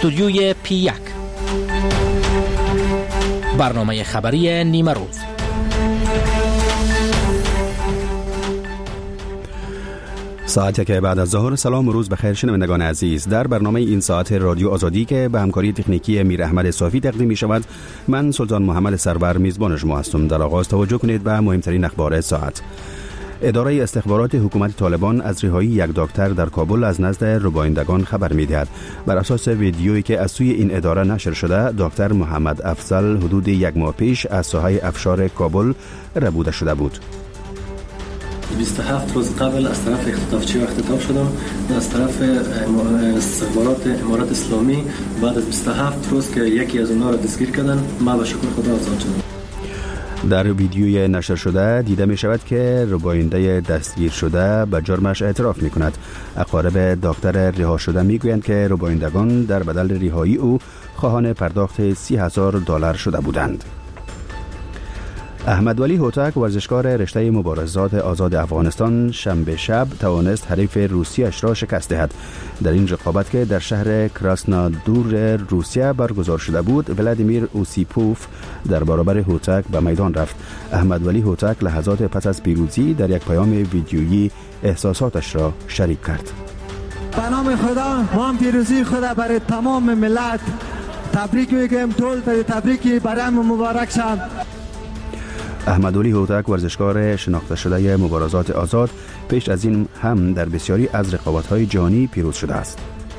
استودیوی P1 برنامه خبری نیمه روز. ساعتی که بعد از ظهر. سلام و روز بخیر شنوندگان عزیز. در برنامه این ساعت رادیو آزادی که به همکاری تکنیکی میر احمد صافی تقدیم می شود، من سلطان محمد سرور میزبان شما هستم. در آغاز توجه کنید به مهمترین اخبار ساعت. اداره استخبارات حکومت طالبان از رهایی یک دکتر در کابل از نزد ربایندگان خبر می‌دهد. بر اساس ویدیویی که از سوی این اداره نشر شده، دکتر محمد افضل حدود یک ماه پیش از ساحه افشار کابل ربوده شده بود. 27 روز قبل از طرف اختطافچی و اختطاف شدم از طرف استخبارات امارات اسلامی. بعد از 27 روز که یکی از اونها را دستگیر کردن، ما به شکر خدا آزاد شدم. در ویدیوی نشر شده دیده می شود که رباینده دستگیر شده به جرمش اعتراف می کند. اقارب دکتر رها شده می گویند که ربایندگان در بدل رهایی او خواهان پرداخت $30,000 شده بودند. احمد ولی هوتک، ورزشکار رشته مبارزات آزاد افغانستان، شنبه شب توانست حریف روسیه‌اش را شکست دهد. در این رقابت که در شهر کراسنادور روسیه برگزار شده بود، ولادیمیر اوسیپوف در برابر هوتک به میدان رفت. احمد ولی هوتک لحظات پس از پیروزی در یک پیام ویدیویی احساساتش را شریک کرد. به نام خدا ما پیروزی خدا برای تمام ملت تبریک میگم. تبریکی برای مبارک شد. احمد ولی هوتک، ورزشکار شناخته شده مبارزات آزاد، پیش از این هم در بسیاری از رقابت‌های جهانی پیروز شده است.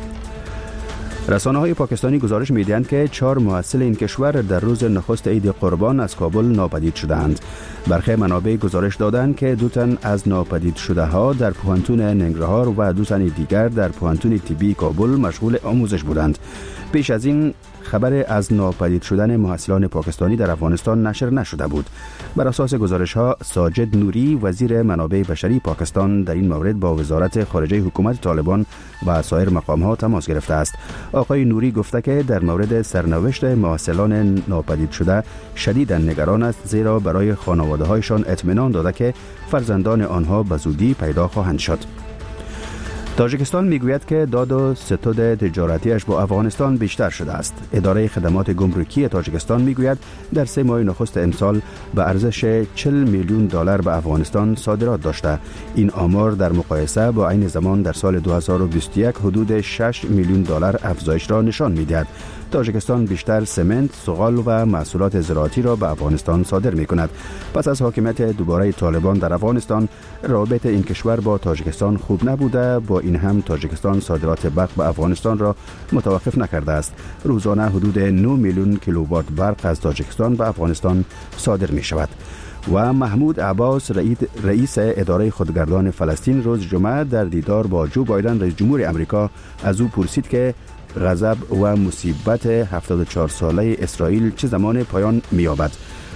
رسانه‌های پاکستانی گزارش می‌دهند که 4 محصل این کشور در روز نخست عید قربان از کابل ناپدید شدند. برخی منابع گزارش دادند که 2 تن از ناپدید شده‌ها در پوهنتون ننگرهار و 2 تن دیگر در پوهنتون طبی کابل مشغول آموزش بودند. پیش از این خبر از ناپدید شدن محصلان پاکستانی در افغانستان نشر نشده بود. بر اساس گزارش‌ها، ساجد نوری، وزیر منابع بشری پاکستان، در این مورد با وزارت خارجه حکومت طالبان و سایر مقام‌ها تماس گرفته است. آقای نوری گفته که در مورد سرنوشت محصلان ناپدید شده شدیداً نگران است، زیرا برای خانواده‌هایشان اطمینان داده که فرزندان آنها به زودی پیدا خواهند شد. تاجیکستان میگوید که داد و ستد تجارتیش با افغانستان بیشتر شده است. اداره خدمات گمرکی تاجیکستان میگوید در 3 ماه نخست امسال به ارزش $40 میلیون به افغانستان صادرات داشته. این آمار در مقایسه با عین زمان در سال 2021 حدود $6 میلیون افزایش را نشان میدهد. تاجیکستان بیشتر سمنت، سوغال و محصولات زراعتی را به افغانستان صادر می کند. پس از حاکمیت دوباره طالبان در افغانستان، روابط این کشور با تاجیکستان خوب نبوده. با این هم تاجیکستان صادرات برق به افغانستان را متوقف نکرده است. روزانه حدود 9 میلیون کیلووات برق از تاجیکستان به افغانستان صادر می شود. و محمود عباس، رئیس اداره خودگردان فلسطین، روز جمعه در دیدار با جو بایدن رئیس جمهور امریکا از او پرسید که غضب و مصیبت 74 ساله اسرائیل چه زمان پایان می‌یابد.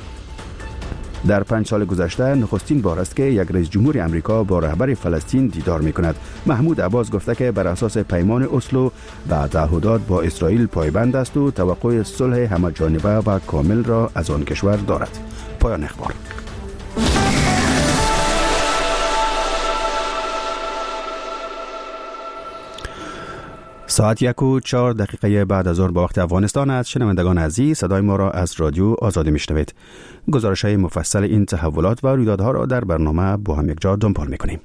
در 5 سال گذشته نخستین بار است که یک رئیس جمهور امریکا با رهبر فلسطین دیدار می‌کند. محمود عباس گفته که بر اساس پیمان اسلو و تعهدات با اسرائیل پایبند است و توقع صلح همه‌جانبه و کامل را از آن کشور دارد. پایان اخبار. ساعت 1:04 بعد از ظهر با وقت افغانستان است. شنوندگان عزیز، صدای ما را از رادیو آزادی میشنوید. گزارش‌های مفصل این تحولات و رویدادها را در برنامه با هم یک جا دنبال میکنیم.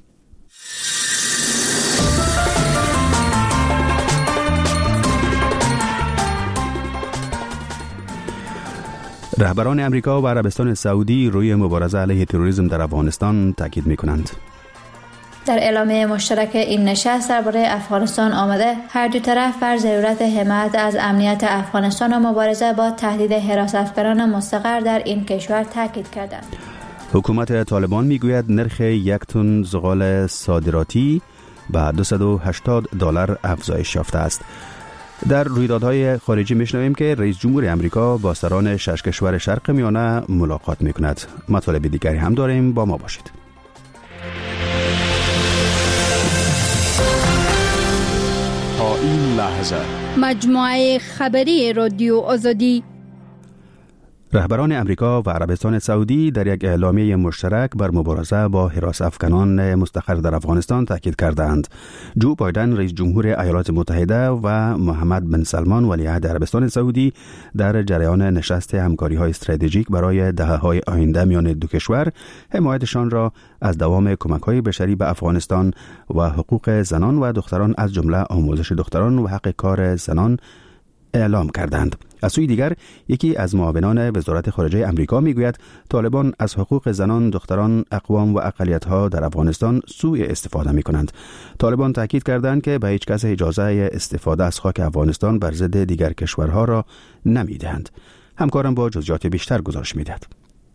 رهبران امریکا و عربستان سعودی روی مبارزه علیه تروریسم در افغانستان تاکید میکنند. در اعلامیه مشترک این نشست درباره افغانستان آمده هر دو طرف بر ضرورت حمایت از امنیت افغانستان و مبارزه با تهدید حراستگران مستقر در این کشور تاکید کردند. حکومت طالبان میگوید نرخ 1 تن زغال صادراتی به $280 افزایش یافته است. در رویدادهای خارجی میشنویم که رئیس جمهور امریکا با سران 6 کشور شرق میانه ملاقات میکند. مطالب دیگری هم داریم، با ما باشید. تا این لحظه مجموعه خبری رادیو آزادی. رهبران امریکا و عربستان سعودی در یک اعلامیه مشترک بر مبارزه با حراس افکنان مستقر در افغانستان تاکید کردند. جو بایدن رئیس جمهور ایالات متحده و محمد بن سلمان ولیعهد عربستان سعودی در جریان نشست همکاری‌های استراتژیک برای دهه‌های آینده میان دو کشور حمایتشان را از دوام کمک‌های بشری به افغانستان و حقوق زنان و دختران از جمله آموزش دختران و حق کار زنان اعلام کردند. از سوی دیگر یکی از معاونان وزارت خارجه امریکا میگوید طالبان از حقوق زنان، دختران، اقوام و اقلیت‌ها در افغانستان سوء استفاده می‌کنند. طالبان تاکید کردند که به هیچ کس اجازه استفاده از خاک افغانستان بر ضد دیگر کشورها را نمی‌دهند. همکارم با جزئیات بیشتر گزارش می‌دهد.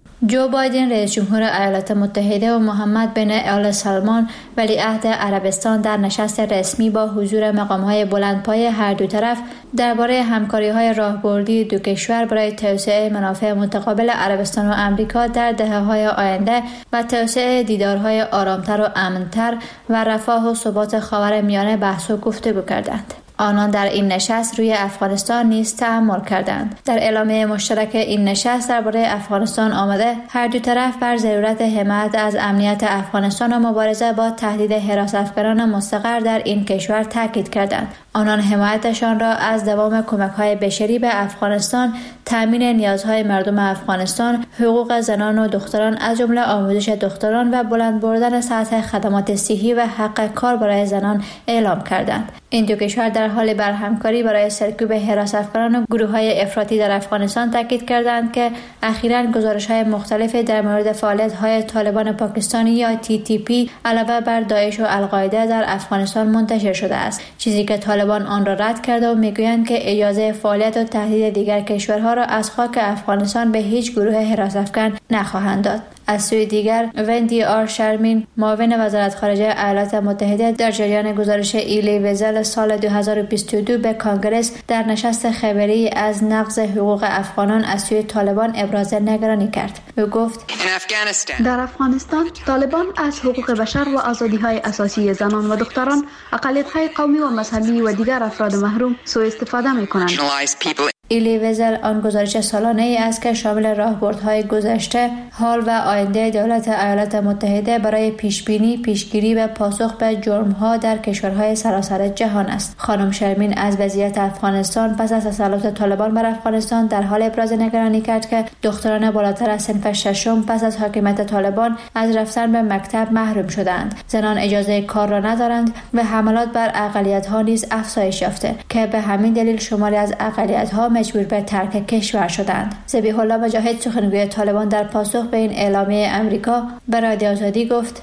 جو بایدن رئیس جمهور ایالات متحده و محمد بن آل سلمان ولیعهد عربستان در نشست رسمی با حضور مقام‌های بلندپایه هر دو طرف درباره همکاری‌های راهبردی دو کشور برای توسعه منافع متقابل عربستان و آمریکا در دهه‌های آینده و توسعه دیدارهای آرامتر و امن‌تر و رفاه و ثبات خاورمیانه بحث و گفتگو کردند. آنان در این نشست روی افغانستان نیز تأمل کردند. در اعلامیه مشترک این نشست درباره افغانستان آمده هر دو طرف بر ضرورت حمایت از امنیت افغانستان و مبارزه با تهدید حراس افکنان مستقر در این کشور تاکید کردند. آنان حمایتشان را از دوام کمک‌های بشری به افغانستان، تامین نیازهای مردم افغانستان، حقوق زنان و دختران از جمله آموزش دختران و بلند بردن سطح خدمات صحی و حق کار برای زنان اعلام کردند. این دو کشور در حال برهمکاری برای سرکوب حراس افکنان و گروه‌های افراطی در افغانستان تاکید کردند که اخیراً گزارش‌های مختلفی در مورد فعالیت‌های طالبان پاکستانی یا TTP علاوه بر داعش و القاعده در افغانستان منتشر شده است، چیزی که طالبان آن را رد کرده و میگویند که اجازه فعالیت و تهدید دیگر کشورها را از خاک افغانستان به هیچ گروه حراس افکن نخواهند داد. از سوی دیگر وندی آر شرمین معاون وزارت خارجه ایالات متحده در جریان گزارش ایلی ویزل سال 2022 به کانگرس در نشست خبری از نقض حقوق افغانان از سوی طالبان ابراز نگرانی کرد. او گفت در افغانستان طالبان از حقوق بشر و آزادی‌های اساسی زنان و دختران، اقلیت‌های قومی و مذهبی و دیگر افراد محروم سوء استفاده می‌کنند. ایلی ویزل آن گزارش سالانه ای است که شامل راهبردهای گذشته، حال و آینده دولت ایالات متحده برای پیشگیری و پاسخ به جرم‌ها در کشورهای سراسر جهان است. خانم شرمین از وضعیت افغانستان پس از تسلط طالبان بر افغانستان در حال ابراز نگرانی کرد که دختران بالاتر از صنف ششم پس از حاکمیت طالبان از رفتن به مکتب محروم شدند. زنان اجازه کار را ندارند و حملات بر اقلیت‌ها نیز افزایش یافته که به همین دلیل شماری از اقلیت‌ها مجبور به ترک کشور شدند. ذبیح الله مجاهد سخنگوی طالبان در پاسخ به این اعلامیه امریکا به رادیو آزادی گفت: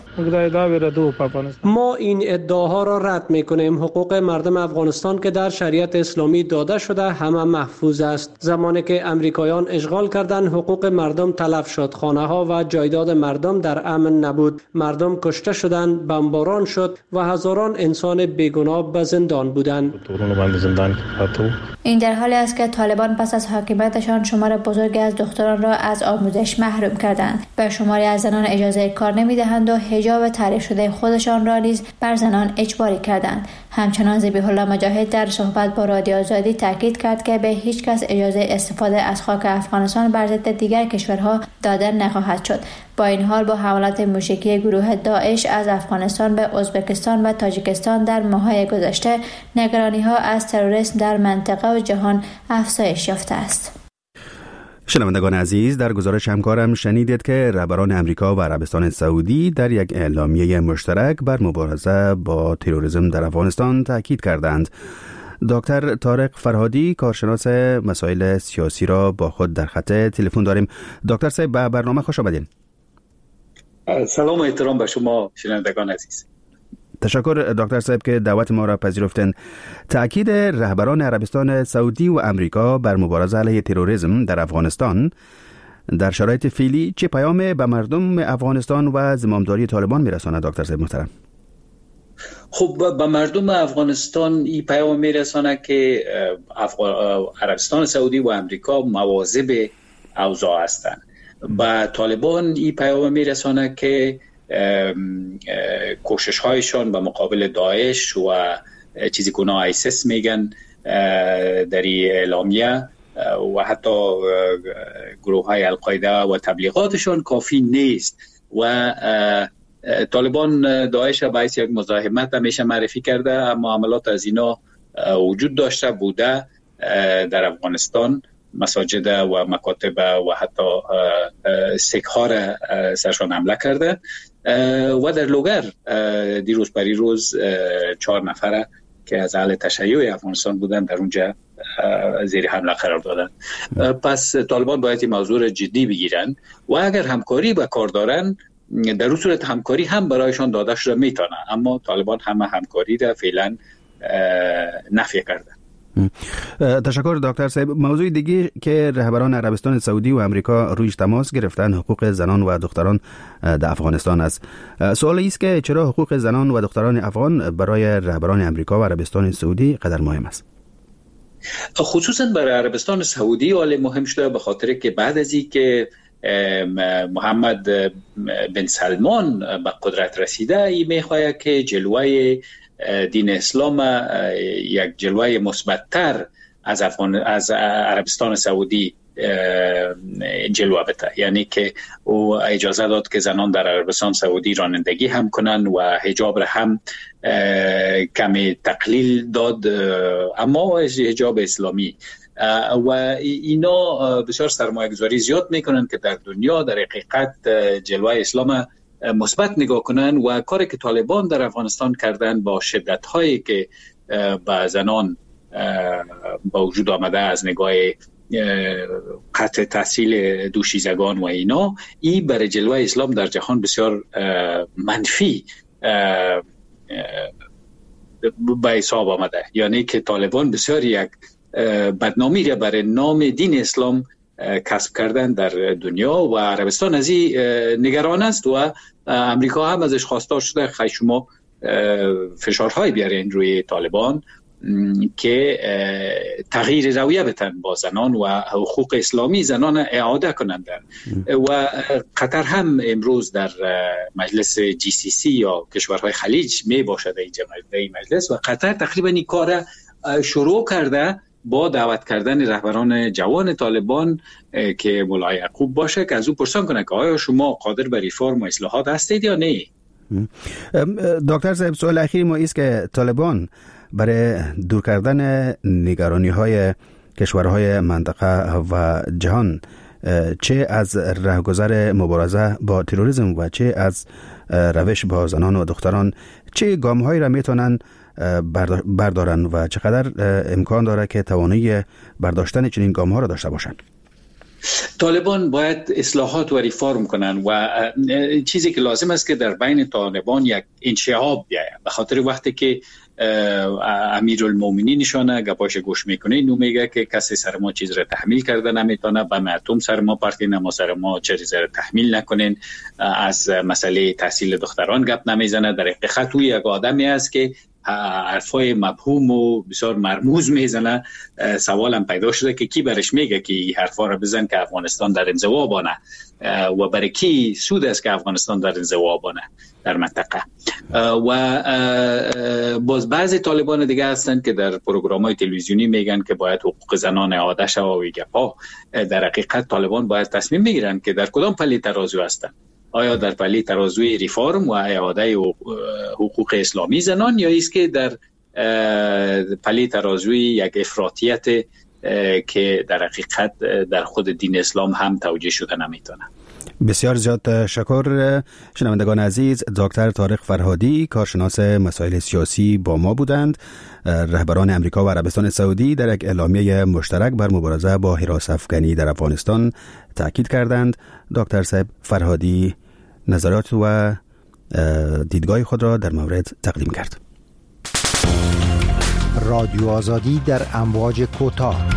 ما این ادعاها را رد می‌کنیم. حقوق مردم افغانستان که در شریعت اسلامی داده شده همه محفوظ است. زمانی که امریکایان اشغال کردند حقوق مردم تلف شد، خانه‌ها و جایداد مردم در امن نبود، مردم کشته شدند، بمباران شد و هزاران انسان بیگناه به زندان بودند. این در حالی است که طالبان پس از حاکمیتشان شمار بزرگی از دختران را از آموزش محروم کردند. به شماری از زنان اجازه کار نمی‌دهند و حجاب تعریف شده خودشان را نیز بر زنان اجباری کردند. همچنان ذبیح الله مجاهد در صحبت با رادیو آزادی تاکید کرد که به هیچ کس اجازه استفاده از خاک افغانستان بر ضد دیگر کشورها داده نخواهد شد. با این حال با حملات موشکی گروه داعش از افغانستان به ازبکستان و تاجیکستان در ماه‌های گذشته نگرانی‌ها از تروریسم در منطقه و جهان افزایش یافته است. شنوندگان عزیز، در گزارش همکارم شنیدید که رهبران امریکا و عربستان سعودی در یک اعلامیه مشترک بر مبارزه با تروریسم در افغانستان تاکید کردند. دکتر طارق فرهادی کارشناس مسائل سیاسی را با خود در خط تلفن داریم. دکتر صاحب به برنامه خوش آمدید. سلام و احترام به شما شنوندگان عزیز. تشکر دکتر صاحب که دعوت ما را پذیرفتند. تأکید رهبران عربستان سعودی و امریکا بر مبارزه علیه تروریسم در افغانستان در شرایط فعلی چه پیام به مردم افغانستان و زمامداری طالبان میرساند دکتر صاحب محترم؟ خب به مردم افغانستان این پیام میرسانه که عربستان سعودی و امریکا مواظب اوضاع هستند. به طالبان این پیام میرسانه که کوشش هایشان به مقابل داعش و چیزی که اونا آیسیس میگن در این اعلامیه و حتی گروه های القاعده و تبلیغاتشان کافی نیست و طالبان داعش به حیث یک مزاحمت همیشه معرفی کرده، اما عملات از اینا وجود داشته بوده در افغانستان. مساجد و مکاتب و حتی سک‌ها را سرشان حمله کرده و در لوگر دیروز پریروز 4 نفر که از اهل تشیع افغانستان بودن در اونجا زیر حمله قرار دادن. پس طالبان باید این موضوع را جدی بگیرن و اگر همکاری به کار دارن در اون صورت همکاری هم برایشان داده شده میتونه، اما طالبان همه همکاری را فعلا نفی کرده. تشکر دکتر صاحب. موضوع دیگه که رهبران عربستان سعودی و امریکا رویش تماس گرفتن حقوق زنان و دختران در افغانستان است. سوال است که چرا حقوق زنان و دختران افغان برای رهبران امریکا و عربستان سعودی قدر مهم است؟ خصوصا برای عربستان سعودی ولی مهم شده به خاطر که بعد از این که محمد بن سلمان به قدرت رسیده، این میخواهد که جلوه دین اسلام یک جلوه مثبت‌تر از عربستان سعودی جلوه بده، یعنی که او اجازه داد که زنان در عربستان سعودی رانندگی هم کنن و حجاب را هم کمی تقلیل داد، اما حجاب اسلامی و اینا بسیار سرمایه‌گذاری زیاد میکنن که در دنیا در حقیقت جلوه اسلام مثبت نگاه کنن و کاری که طالبان در افغانستان کردن با شدت‌هایی که با زنان با وجود آمده از نگاه قطع تحصیل دوشیزگان و اینا، این برای جلوه اسلام در جهان بسیار منفی به حساب آمده، یعنی که طالبان بسیار یک بدنامی را برای نام دین اسلام کسب کردن در دنیا و عربستان از این نگران است و امریکا هم ازش خواستار شده خیلی شما فشارهای بیارین روی طالبان که تغییر رویه بتن با زنان و حقوق اسلامی زنان اعاده کنند. و قطر هم امروز در مجلس GCC یا کشورهای خلیج می باشد این مجلس و قطر تقریبا این کار شروع کرده با دعوت کردن رهبران جوان طالبان که مولای یعقوب باشه که از او پرسان کنه که آیا شما قادر به ریفرم و اصلاحات هستید یا نه. دکتر صاحب، سوال اخیر ما است که طالبان برای دور کردن نگرانی های کشورهای منطقه و جهان، چه از راهگذر مبارزه با تروریسم و چه از روش با زنان و دختران، چه گام‌هایی را میتونن بردارن و چقدر امکان داره که توانایی برداشتن چنین گام‌ها را داشته باشند؟ طالبان باید اصلاحات و ریفرم کنن و چیزی که لازم است که در بین طالبان یک انشعاب بیاید، به خاطر وقتی که امیرالمومنین نشانه گپاش گوش میکنه اینو میگه که کسی سر ما چیز را تحمیل کرده نمیتونه، به مردم سر ما پرتین، ما سر ما چیزی را تحمیل نکنین، از مسئله تحصیل دختران گپ نمیزنه. در حقیقت او یک آدمی است که حرفای مبهوم و بسیار مرموز میزنه. سوالم پیدا شده که کی برش میگه که این حرفا رو بزن که افغانستان در انزوا بانه و برای کی سود است که افغانستان در انزوا بانه در منطقه. و باز بعضی طالبان دیگه هستن که در پروگرام‌های تلویزیونی میگن که باید حقوق زنان اعاده شود و گپا. در حقیقت طالبان باید تصمیم بگیرن که در کدام پلی ترازو هستن، آیا در پلی ترازوی ریفرم و اعاده حقوق اسلامی زنان یا است که در پلی ترازوی یک افراطیت که در حقیقت در خود دین اسلام هم توجیه شده نمیتونه. بسیار زیاد تشکر. شنوندگان عزیز، دکتر طارق فرهادی، کارشناس مسائل سیاسی با ما بودند. رهبران امریکا و عربستان سعودی در یک اعلامیه مشترک بر مبارزه با حراس افغانی در افغانستان تاکید کردند. دکتر صاحب فرهادی نظرات و دیدگاه خود را در مورد تقدیم کرد. رادیو آزادی در امواج کوتاه.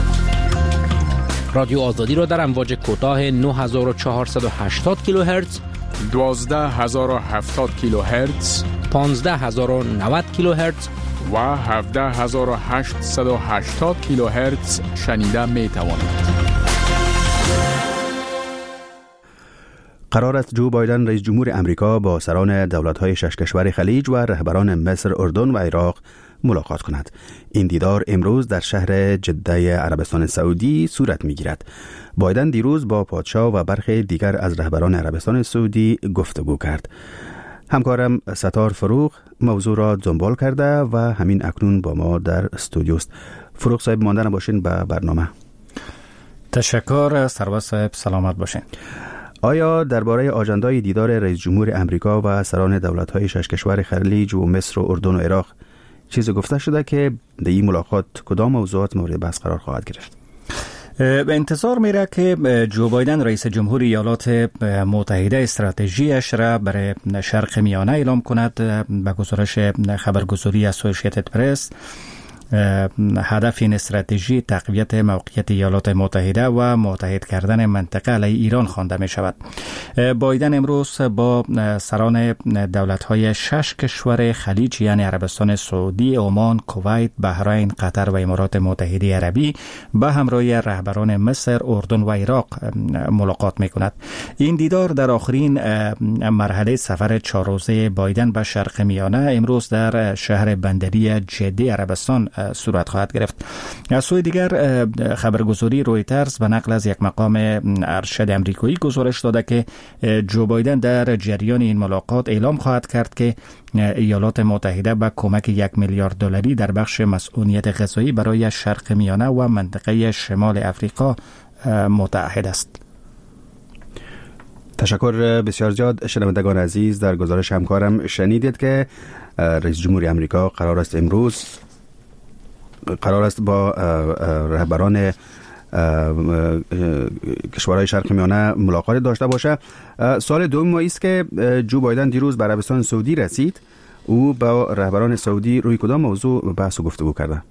رادیو آزادی را در امواج کوتاه 9480 کیلوهرتز، 12070 کیلوهرتز، 15090 کیلوهرتز و 17880 کیلوهرتز شنیده می توانید. قرار است جو بایدن رئیس جمهور امریکا با سران دولت‌های 6 کشور خلیج و رهبران مصر، اردن و عراق ملاقات کند. این دیدار امروز در شهر جده عربستان سعودی صورت می‌گیرد. بایدن دیروز با پادشاه و برخی دیگر از رهبران عربستان سعودی گفتگو کرد. همکارم ستار فروغ موضوع را دنبال کرده و همین اکنون با ما در استودیو است. فروغ صاحب، ماندن باشین به برنامه. تشکر سرور صاحب، سلامت باشین. آیا درباره آژاندای دیدار رئیس جمهور امریکا و سران دولت‌های 6 کشور خلیج و مصر و اردن و عراق چیزی گفته شده که در این ملاقات کدام موضوعات مورد بحث قرار خواهد گرفت؟ به انتظار میره که جو بایدن رئیس جمهور ایالات متحده استراتژیش را برای شرق میانه اعلام کند. به گزارش خبرگزاری اسوسییتد پرس، هدف این استراتژی تقویت موقعیت ایالات متحده و متحد کردن منطقه علیه ایران خوانده می شود. بایدن امروز با سران دولت‌های 6 کشور خلیج یعنی عربستان سعودی، عمان، کویت، بحرین، قطر و امارات متحده عربی به همراه رهبران مصر، اردن و عراق ملاقات می کند. این دیدار در آخرین مرحله سفر 4 روزه بایدن به شرق میانه امروز در شهر بندری جده عربستان صورت خواهد گرفت. از سوی دیگر خبرگزاری رویترز به نقل از یک مقام ارشد امریکایی گزارش داده که جو بایدن در جریان این ملاقات اعلام خواهد کرد که ایالات متحده به کمک 1 میلیارد دلاری در بخش مسئولیت غذایی برای شرق میانه و منطقه شمال افریقا متعهد است. تشکر بسیار زیاد. شنوندگان عزیز، در گزارش همکارم شنیدید که رئیس جمهور امریکا قرار است با رهبران کشورهای شرق میانه ملاقات داشته باشه. سال دوم است که جو بایدن دیروز به عربستان سعودی رسید. او با رهبران سعودی روی کدام موضوع بحث و گفتگو کرده؟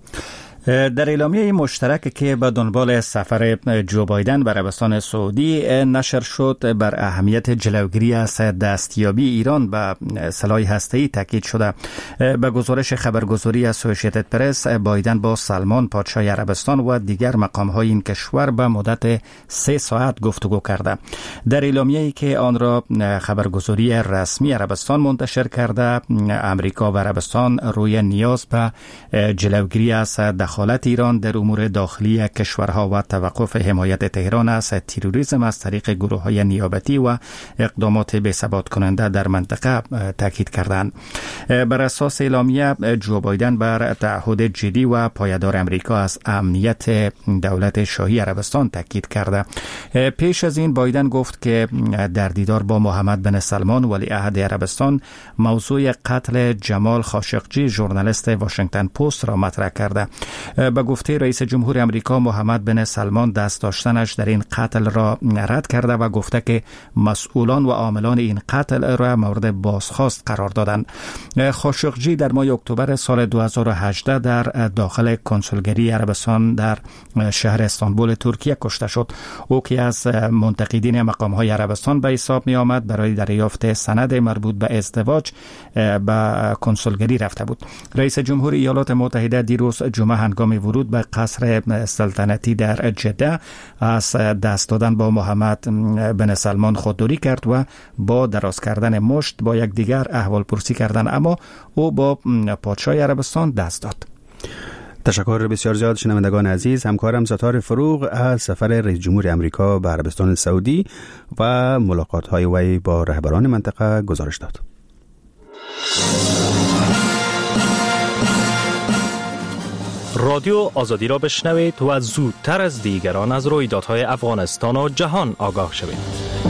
در اعلامیه مشترک که به دنبال سفر جو بایدن به عربستان سعودی نشر شد، بر اهمیت جلوگیری از دستیابی ایران به سلاح هسته‌ای تاکید شده. به گزارش خبرگزاری اسوسییتد پرس، بایدن با سلمان پادشاه عربستان و دیگر مقام‌های این کشور به مدت 3 ساعت گفتگو کرده. در اعلامیه‌ای که آن را خبرگزاری رسمی عربستان منتشر کرده، امریکا و عربستان روی نیاز به جلوگیری از دخالت ایران در امور داخلی کشورها و توقف حمایت تهران از تروریسم از طریق گروه‌های نیابتی و اقدامات بی‌ثبات کننده در منطقه تاکید کردند. بر اساس اعلامیه، جو بایدن بر تعهد جدی و پایدار امریکا از امنیت دولت شاهی عربستان تاکید کرده. پیش از این بایدن گفت که در دیدار با محمد بن سلمان ولیعهد عربستان موضوع قتل جمال خاشقجی ژورنالیست واشنگتن پست را مطرح کرده. به گفته رئیس جمهور امریکا، محمد بن سلمان دست داشتنش در این قتل را رد کرده و گفته که مسئولان و عاملان این قتل را مورد بازخواست قرار دادند. خاشقجی در ماه اکتبر سال 2018 در داخل کنسولگری عربستان در شهر استانبول ترکیه کشته شد. او که از منتقدین مقام‌های عربستان به حساب می آمد، برای دریافت سند مربوط به ازدواج به کنسولگری رفته بود. رئیس جمهور ایالات متحده دیروز جمعه هنگام ورود به قصر سلطنتی در جده از دست دادن با محمد بن سلمان خودداری کرد و با دراز کردن مشت با یکدیگر احوال پرسی کردند، اما او با پادشاه عربستان دست داد. تشکر بسیار زیاد. شنوندگان عزیز، همکارم ستار فروغ از سفر رئیس جمهور امریکا به عربستان سعودی و ملاقات‌های وی با رهبران منطقه گزارش داد. رادیو آزادی را بشنوید و زودتر از دیگران از رویدادهای افغانستان و جهان آگاه شوید.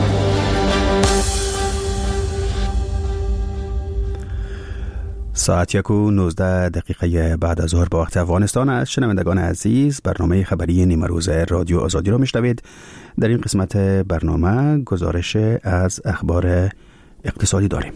ساعت 1:19 بعد از ظهر با وقت افغانستان است. شنوندگان عزیز، برنامه خبری نیمه روز رادیو آزادی را میشنوید. در این قسمت برنامه گزارش از اخبار اقتصادی داریم.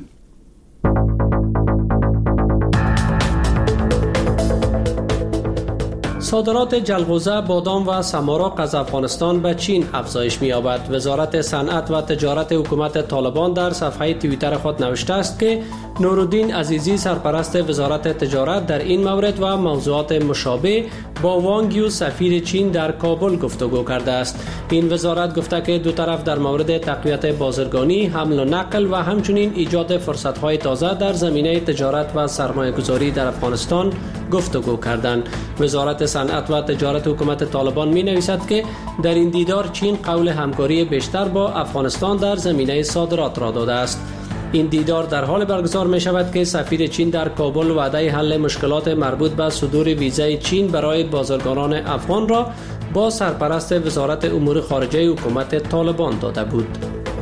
صادرات جلغوزه، بادام و سمارق از افغانستان به چین افزایش می‌یابد. وزارت صنعت و تجارت حکومت طالبان در صفحه توییتر خود نوشته است که نورالدین عزیزی سرپرست وزارت تجارت در این مورد و موضوعات مشابه با وانگ یو سفیر چین در کابل گفتگو کرده است. این وزارت گفته که دو طرف در مورد تقویت بازرگانی، حمل و نقل و همچنین ایجاد فرصت‌های تازه در زمینه تجارت و سرمایه‌گذاری در افغانستان گفتگو کردند. وزارت صنعت و تجارت حکومت طالبان می‌نویسد که در این دیدار چین قول همکاری بیشتر با افغانستان در زمینه صادرات را داده است. این دیدار در حال برگزار می شود که سفیر چین در کابل وعده حل مشکلات مربوط به صدور ویزای چین برای بازرگانان افغان را با سرپرست وزارت امور خارجه حکومت طالبان داده بود.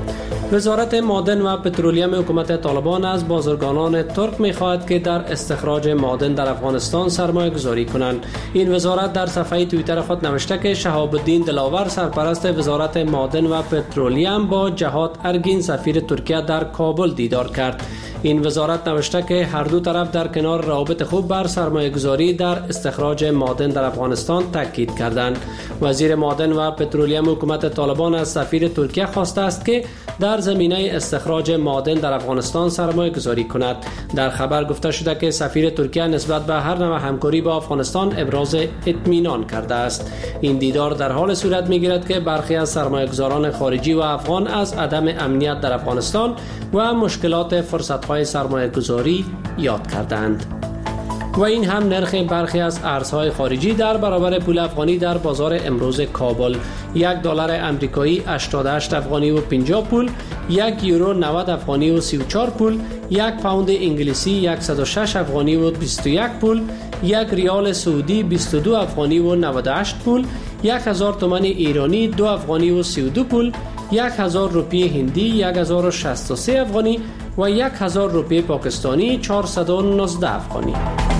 وزارت معدن و پترولیم حکومت طالبان از بازرگانان ترک می‌خواهد که در استخراج معدن در افغانستان سرمایه گذاری کنند. این وزارت در صفحه توییتر خود نوشته که شهاب الدین دلاور سرپرست وزارت معدن و پترولیم با جهاد ارگین سفیر ترکیه در کابل دیدار کرد. این وزارت نوشته که هر دو طرف در کنار روابط خوب بر سرمایه گذاری در استخراج معدن در افغانستان تاکید کردند. وزیر معدن و پترولیم حکومت طالبان از سفیر ترکیه خواسته است که در زمینه استخراج معدن در افغانستان سرمایه گذاری کند. در خبر گفته شده که سفیر ترکیه نسبت به هر نوع همکاری با افغانستان ابراز اطمینان کرده است. این دیدار در حال صورت می‌گیرد که برخی از سرمایه‌گذاران خارجی و افغان از عدم امنیت در افغانستان و مشکلات فرصت‌های سرمایه‌گذاری یاد کردند. و این هم نرخ برخی از ارزهای خارجی در برابر پول افغانی در بازار امروز کابل: $1 آمریکایی 88 افغانی و 50 پول، €1 90 افغانی و 34 پول، یک پوند انگلیسی 106 افغانی و 21 پول، یک ریال سعودی 22 افغانی و 98 پول، 1000 تومان ایرانی 2 افغانی و 32 پول، 1000 روپیه هندی 1063 افغانی و 1000 روپیه پاکستانی 419 افغانی.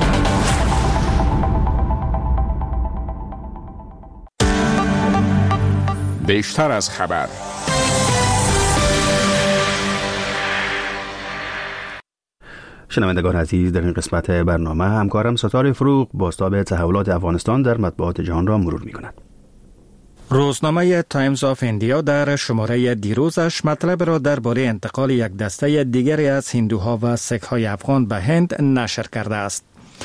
بیشتر از خبر. شنوندگان عزیز، در این قسمت برنامه همکارم ستاره فروغ بازتاب تحولات افغانستان در مطبوعات جهان را مرور می کند. روزنامه تایمز آف ایندیا در شماره دیروزش مطلب را درباره انتقال یک دسته دیگری از هندوها و سیک‌های افغان به هند نشر کرده است.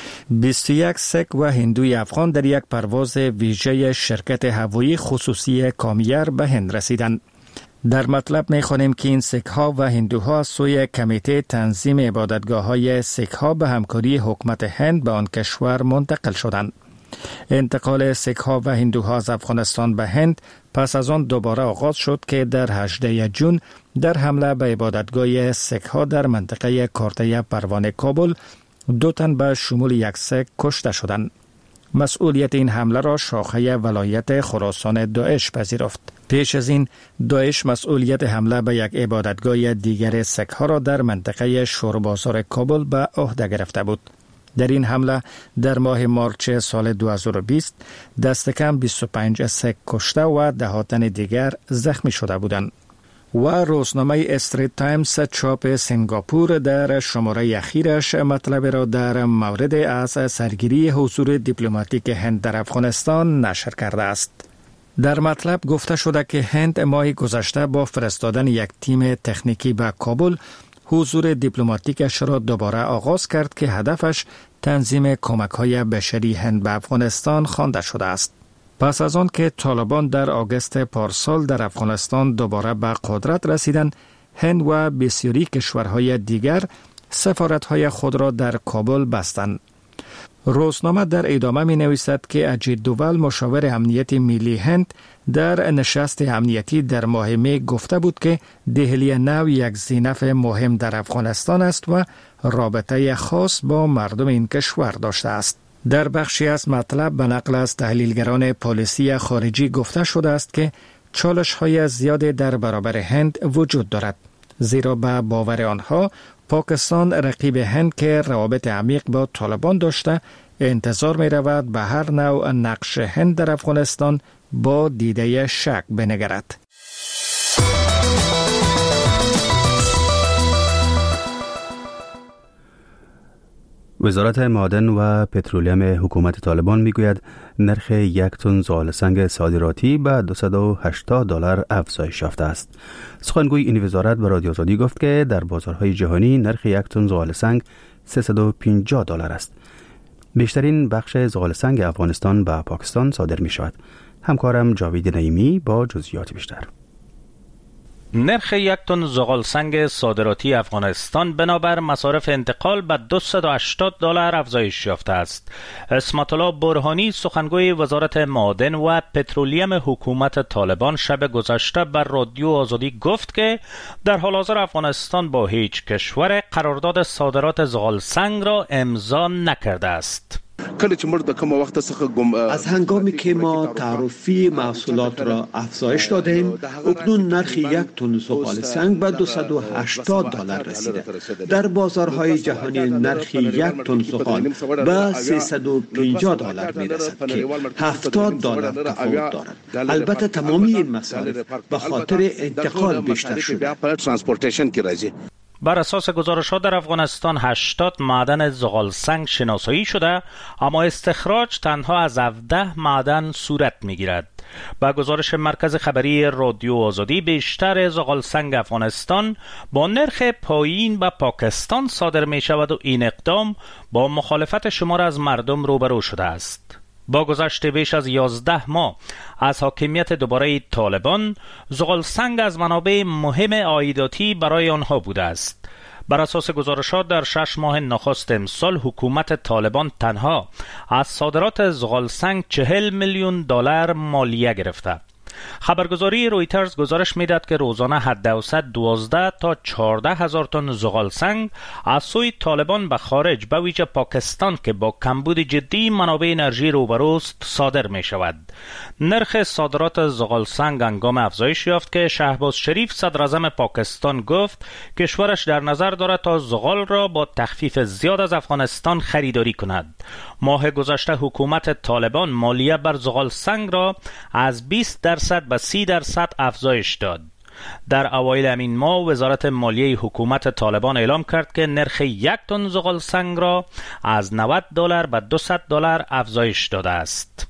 21 سیک و هندوی افغان در یک پرواز ویژه شرکت هوایی خصوصی کامیر به هند رسیدند. در مطلب می‌خوانیم که این سیک‌ها و هندوها از سوی کمیته تنظیم عبادتگاه‌های سیک‌ها به همکاری حکومت هند به آن کشور منتقل شدند. انتقال سیک‌ها و هندوها از افغانستان به هند پس از آن دوباره آغاز شد که در 18 جون در حمله به عبادتگاه سیک‌ها در منطقه کارته پروانه کابل 2 تن به شمول یک سیک کشته شدند. مسئولیت این حمله را شاخه ولایت خراسان داعش پذیرفت. پیش از این داعش مسئولیت حمله به یک عبادتگاه دیگر سیک‌ها را در منطقه شوربازار کابل به عهده گرفته بود. در این حمله در ماه مارچ سال 2020 دست کم 25 سیک کشته و 10 تن دیگر زخمی شده بودند. و روزنامه استریت تایمز چاپ سنگاپور در شماره اخیرش مطلب را در مورد از سرگیری حضور دیپلماتیک هند در افغانستان نشر کرده است. در مطلب گفته شده که هند ماه گذشته با فرستادن یک تیم تکنیکی به کابل حضور دیپلماتیکش را دوباره آغاز کرد که هدفش تنظیم کمک‌های بشری هند به افغانستان خوانده شده است. پس از آن که طالبان در آگوست پارسال در افغانستان دوباره به قدرت رسیدند، هند و بسیاری کشورهای دیگر سفارت‌های خود را در کابل بستند. روزنامه در ادامه می نویسد که اجیت دوول مشاور امنیت ملی هند در نشست امنیتی در ماه می گفته بود که دهلی نو یک ذینفع مهم در افغانستان است و رابطه خاص با مردم این کشور داشته است. در بخشی از مطلب به نقل از تحلیلگران پالیسی خارجی گفته شده است که چالش‌های زیادی در برابر هند وجود دارد، زیرا به باور آنها پاکستان رقیب هند که روابط عمیق با طالبان داشته انتظار می رود به هر نوع نقش هند در افغانستان با دیده شک بنگرد. وزارت معدن و پترولیم حکومت طالبان میگوید نرخ 1 تن زغالسنگ صادراتی به $280 افزایش یافته است. سخنگوی این وزارت به رادیو آزادی گفت که در بازارهای جهانی نرخ 1 تن زغالسنگ $350 است. بیشترین بخش زغالسنگ افغانستان به پاکستان صادر می شود. همکارم جاوید نعیمی با جزئیات بیشتر. نرخ 1 تن زغالسنگ صادراتی افغانستان بنابر مصارف انتقال به $280 افزایش یافته است. اسمت الله برهانی سخنگوی وزارت معدن و پترولیم حکومت طالبان شب گذشته بر رادیو آزادی گفت که در حال حاضر افغانستان با هیچ کشور قرارداد صادرات زغالسنگ را امضا نکرده است. از هنگامی که ما تعرفی محصولات را افزایش دادیم، اکنون نرخ 1 تن زغالسنگ به $280 رسیده. در بازارهای جهانی نرخ 1 تن زغال به $350 می رسد که $70 تفاوت دارد. البته تمامی این مصارف به خاطر انتقال بیشتر شده. بر اساس گزارش‌ها در افغانستان 80 معدن زغالسنگ شناسایی شده، اما استخراج تنها از 17 معدن صورت می‌گیرد. با گزارش مرکز خبری رادیو آزادی، بیشتر زغالسنگ افغانستان با نرخ پایین به پاکستان صادر می‌شود و این اقدام با مخالفت شمار از مردم روبرو شده است. با گذشت بیش از 11 ماه از حاکمیت دوباره طالبان، زغالسنگ از منابع مهم عایداتی برای آنها بوده است. بر اساس گزارشات در 6 ماه نخست امسال حکومت طالبان تنها از صادرات زغالسنگ $40 میلیون مالیه گرفته. خبرگزاری رویترز گزارش میداد که روزانه حداوسط 12 تا 14 هزار تن زغالسنگ از سوی طالبان به خارج به ویژه پاکستان که با کمبود جدی منابع انرژی روبروست صادر می شود. نرخ صادرات زغالسنگ هنگام افزایش یافت که شهباز شریف صدر اعظم پاکستان گفت کشورش در نظر دارد تا زغال را با تخفیف زیاد از افغانستان خریداری کند. ماه گذشته حکومت طالبان مالیه بر زغالسنگ را از 20% به 30% افزایش داد. در اوایل همین ماه وزارت مالیه حکومت طالبان اعلام کرد که نرخ 1 تن زغالسنگ را از $90 به $200 افزایش داده است.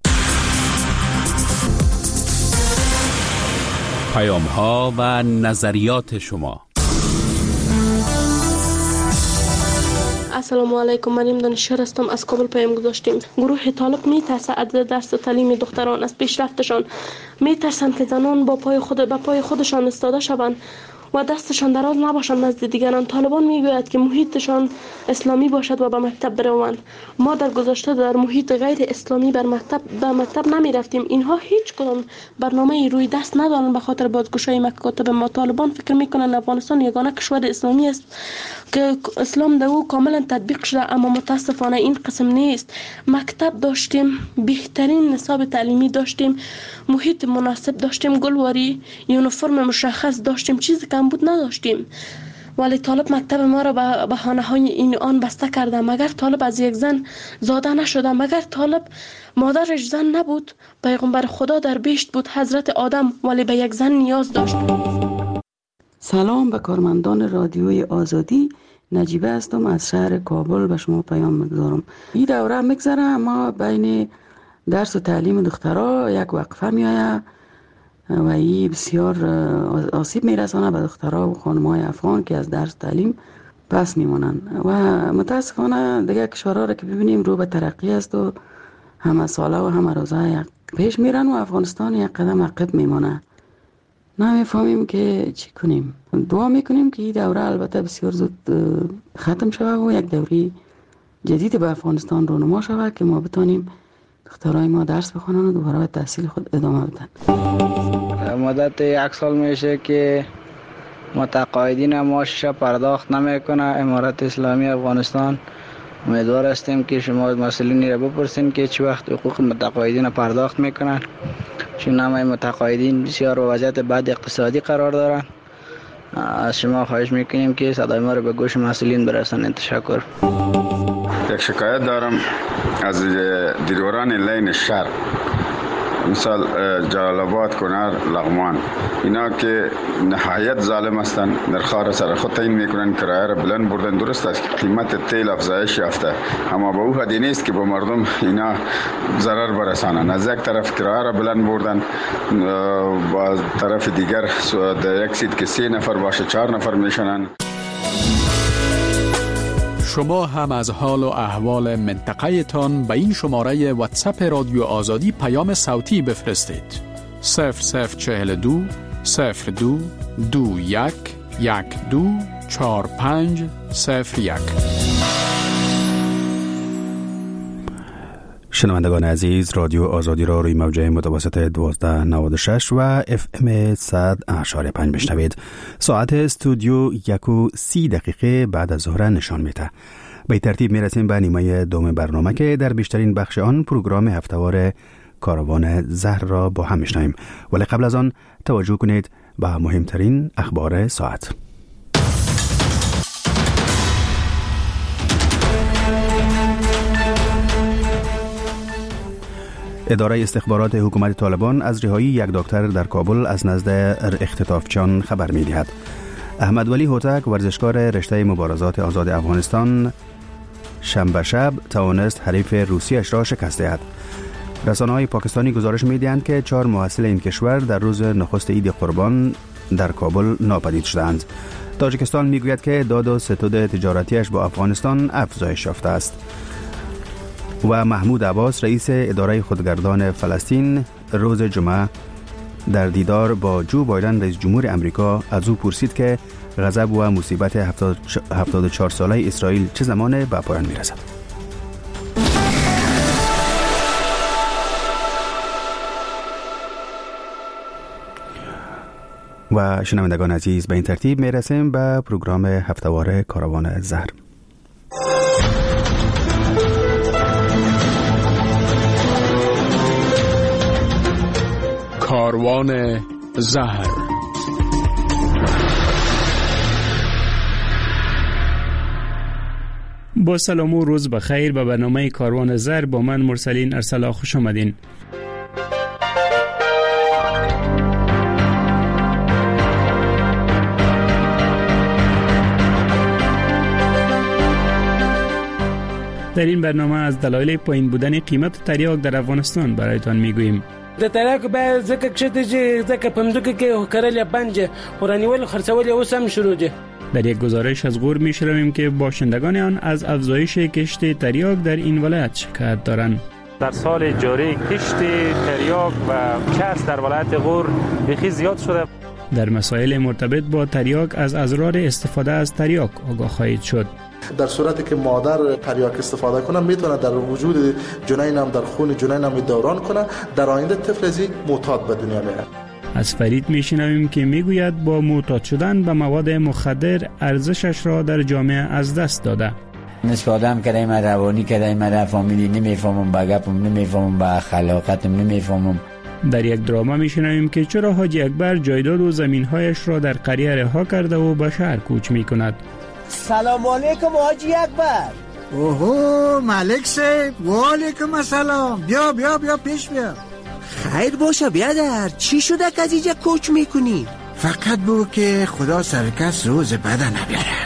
پیام‌ها و نظریات شما. السلام علیکم، من دانشور هستم، از کابل پیام گذاشتیم. گروه طالب میترسه از درس و تعلیم دختران، از پیشرفتشان میترسند که زنان به پای خودشان استاده شوند و دستشان دراز نباشند نزد دیگران. طالبان میگوید که محیطشان اسلامی باشد و به مکتب بروند. ما در گذشته در محیط غیر اسلامی به مکتب نمی رفتیم. اینها هیچ کدام برنامه روی دست ندارند به خاطر بازگشایی مکاتب ما. طالبان فکر میکنند افغانستان یگانه کشور اسلامی است که اسلام در او کاملا تطبیق شده، اما متاسفانه این قسم نیست. مکتب داشتیم، بهترین نصاب تعلیمی داشتیم، محیط مناسب داشتیم، گلواری، یونیفرم مشخص داشتیم، چیزی کم بود نداشتیم. ولی طالب مکتب ما را به بهانه‌های این آن بسته کرده. مگر طالب از یک زن زاده نشده؟ مگر طالب مادرش زن نبود؟ پیغمبر خدا در بهشت بود، حضرت آدم، ولی به یک زن نیاز داشت. سلام به کارمندان رادیوی آزادی. نجیبه هستم از شهر کابل به شما پیام میگذارم. این دوره میگذره، ما بین درس و تعلیم دخترها یک وقفه میآید و این بسیار آسیب میرسانه به دخترها و خانم‌های افغان که از درس تعلیم پس میمونن و متاسفانه دیگه کشورها را که ببینیم رو به ترقی است و همه ساله و همه روزه پیش میرن و افغانستان یک قدم عقب میمونه. نمیفهمیم که چی کنیم. دعا میکنیم که این دوره البته بسیار زود ختم شود و یک دوره جدید به افغانستان رونما شود که ما بتونیم دخترای ما درس بخونن و دوباره به تحصیل خود ادامه بدن. مدت 1 سال میشه که متقاعدین معاشش پرداخت نمیکنه امارت اسلامی افغانستان. امیدوار هستیم که شما مسئولین را بپرسین که چه وقت حقوق متقاعدین پرداخت میکنن، چون همه متقاعدین بسیار به وضعیت بد اقتصادی قرار دارن. از شما خواهش میکنیم که صدای ما را به گوش مسئولین برسانید. تشکر. یک شکایت دارم از دیروان لین شهر. مثال جلال آباد، کنر، لغمان، اینا که نهایت ظالم هستند، نرخ‌ها سر خود تعیین میکنن، کرایه را بلند بردن. درست است که قیمت تیل افزایش یافته، اما به او حدی نیست که به مردم اینا ضرر برسانند. از یک طرف کرایه را بلند بردن، با طرف دیگر در یک سیت که 3 نفر باشه 4 نفر میشنن. شما هم از حال و احوال منطقه تان به این شماره واتساپ رادیو آزادی پیام صوتی بفرستید. 0042 02 21 12 45 01. شنوندگان عزیز، رادیو آزادی را روی موجه متوسط 1296 و FM 100.5 بشنوید. ساعت استودیو 1:30 بعد از ظهر نشان میده. به ترتیب میرسیم به نیمه دوم برنامه که در بیشترین بخش آن پروگرام هفتهوار کاروان زهر را با هم میشنویم. ولی قبل از آن توجه کنید به مهمترین اخبار ساعت. اداره استخبارات حکومت طالبان از رهایی یک دکتر در کابل از نزد اختطافچیان خبر می‌دهد. احمد ولی هوتک، ورزشکار رشته مبارزات آزاد افغانستان، شنبه شب توانست حریف روسیش را شکست دهد. رسانه‌های پاکستانی گزارش می‌دهند که 4 محصل این کشور در روز نخست عید قربان در کابل ناپدید شدند. تاجیکستان می‌گوید که داد و ستد تجارتیش با افغانستان افزایش یافته است. و محمود عباس، رئیس اداره خودگردان فلسطین، روز جمعه در دیدار با جو بایدن رئیس جمهور امریکا از او پرسید که غضب و مصیبت 74 ساله اسرائیل چه زمان به پایان میرسد. و شنوندگان عزیز، به این ترتیب میرسیم به پروگرام هفتهوار کاروان زهر. کاروان زهر. با سلام و روز بخیر. به برنامه کاروان زهر با من مرسلین ارسلا خوش آمدین. در این برنامه از دلایل پایین بودن قیمت تریاک در افغانستان برایتان میگوییم. د تریاک به ځکه کښته چې ځکه په مځکو کې کرل بنجه ورانیول خرڅول اوس هم شروع دي. در یک گزارش از غور میشنویم که باشندگان آن از افزایش کشت تریاک در این ولایت شکایت دارند. در سال جاری کشت تریاک و کسب در ولایت غور بخی زیاد شده. در مسائل مرتبط با تریاک از اضرار استفاده از تریاک آگاه خواهید شد. در صورتی که مادر تریاک استفاده کنه میتونه در وجود جنین هم در خون جنین هم دوران کنه، در آینده طفل از معتاد به دنیا میاد. از فرید میشنویم که میگوید با معتاد شدن به مواد مخدر ارزشش را در جامعه از دست داده. نصف آدم کردیم، روانی کردیم، فامیلی نمیفهمم، با گپم نمیفهمم، با خلاقتم نمیفهمم. در یک دراما میشنویم که چرا حاجی اکبر جایداد و زمینهایش را در قریه رها کرده و به شهر کوچ میکند. سلام علیکم حاجی اکبر. اوهو ملک صاحب، و علیکم السلام. بیا بیا بیا پیش بیا. خیر باشه بیادر، چی شده که از اینجا کوچ میکنی؟ فقط بگو که خدا سرکس روز بده نبیاره.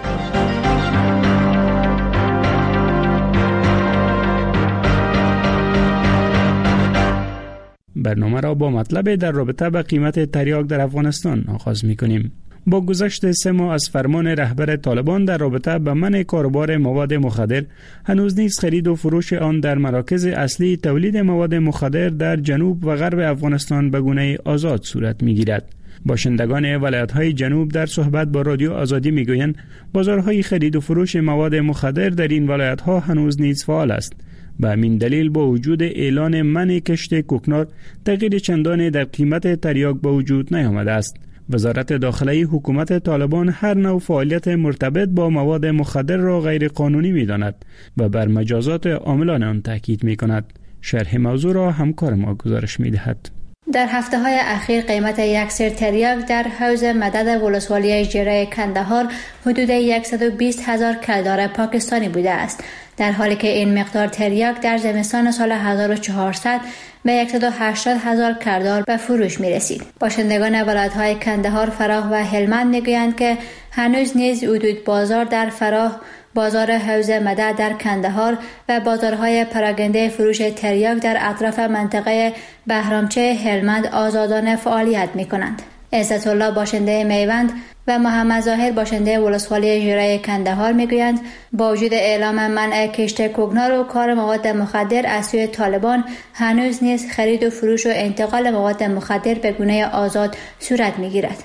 برنامه را با مطلب در رابطه با قیمت تریاک در افغانستان آغاز میکنیم. با گذشت 3 ماه از فرمان رهبر طالبان در رابطه با منع کاروبار مواد مخدر، هنوز نیز خرید و فروش آن در مراکز اصلی تولید مواد مخدر در جنوب و غرب افغانستان به گونه آزاد صورت می‌گیرد. باشندگان ولایت‌های جنوب در صحبت با رادیو آزادی می‌گویند بازارهای خرید و فروش مواد مخدر در این ولایت‌ها هنوز نیز فعال است. به همین دلیل با وجود اعلان منع کشت کوکنار، تغییر چندانی در قیمت تریاک به وجود نیامده است. وزارت داخلی حکومت طالبان هر نوع فعالیت مرتبط با مواد مخدر را غیر قانونی می‌داند و بر مجازات عاملان آن تاکید می‌کند. شرح موضوع را همکار ما گزارش می‌دهد. در هفته‌های اخیر قیمت یک سیر تریاک در حوض مدد ولسوالی جره کندهار حدود 120,000 کلدار پاکستانی بوده است، در حالی که این مقدار تریاک در زمستان سال 1400 به 180,000 کردار به فروش می رسید. باشندگان ولایت‌های کندهار، فراه و هلمند می گویند که هنوز نیز حدود بازار در فراه، بازار حوض مدد در کندهار و بازارهای پراگنده فروش تریاک در اطراف منطقه بهرامچه هلمند آزادانه فعالیت می کنند. عزت الله باشنده میوند و محمد ظاهر باشنده ولسوالی ژره کندهار میگویند با وجود اعلام منع کشت کوکنار و کار مواد مخدر از سوی طالبان، هنوز نیز خرید و فروش و انتقال مواد مخدر به گونه آزاد صورت میگیرد.